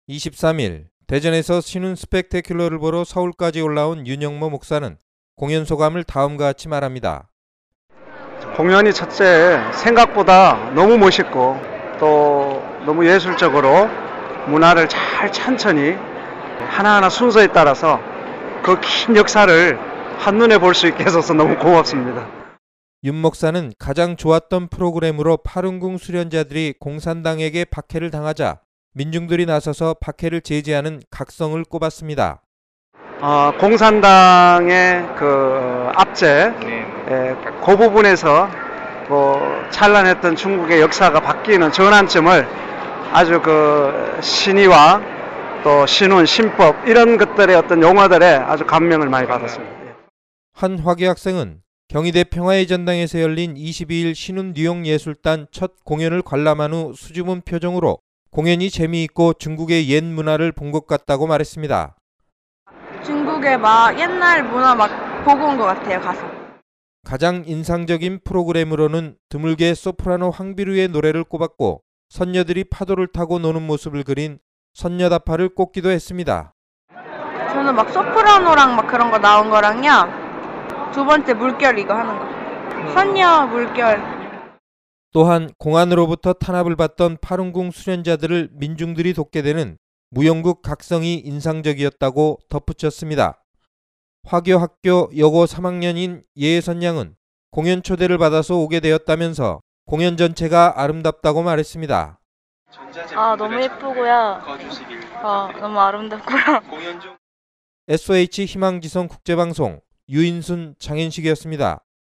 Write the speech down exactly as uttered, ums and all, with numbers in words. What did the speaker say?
이십삼 일 대전에서 신운 스펙테큘러를 보러 서울까지 올라온 윤영모 목사는 공연 소감을 다음과 같이 말합니다. 공연이 첫째 생각보다 너무 멋있고 또 너무 예술적으로 문화를 잘 천천히 하나하나 순서에 따라서 그 긴 역사를 한눈에 볼 수 있게 해줘서 너무 고맙습니다. 윤 목사는 가장 좋았던 프로그램으로 파룬궁 수련자들이 공산당에게 박해를 당하자 민중들이 나서서 박해를 제지하는 각성을 꼽았습니다. 어, 공산당의 그 압제, 예, 그 부분에서 뭐 찬란했던 중국의 역사가 바뀌는 전환점을 아주 그 신의와 또 신운, 신법 이런 것들의 어떤 용어들에 아주 감명을 많이 받았습니다. 한 화교 학생은 경희대 평화의 전당에서 열린 이십이 일 신운 뉴욕예술단 첫 공연을 관람한 후 수줍은 표정으로 공연이 재미있고 중국의 옛 문화를 본 것 같다고 말했습니다. 중국의 막 옛날 문화 막 보고 온 것 같아요, 가서. 가장 인상적인 프로그램으로는 드물게 소프라노 황비루의 노래를 꼽았고 선녀들이 파도를 타고 노는 모습을 그린 선녀다파를 꼽기도 했습니다. 저는 막 소프라노랑 막 그런 거 나온 거랑요. 두 번째 물결 이거 하는 거. 선녀 물결. 또한 공안으로부터 탄압을 받던 파룬궁 수련자들을 민중들이 돕게 되는 무용국 각성이 인상적이었다고 덧붙였습니다. 화교 학교 여고 삼 학년인 예선 양은 공연 초대를 받아서 오게 되었다면서 공연 전체가 아름답다고 말했습니다. 아, 너무 예쁘고요. 어, 너무 아름답고요. 에스오에이치 희망지성 국제방송 유인순 장현식이었습니다.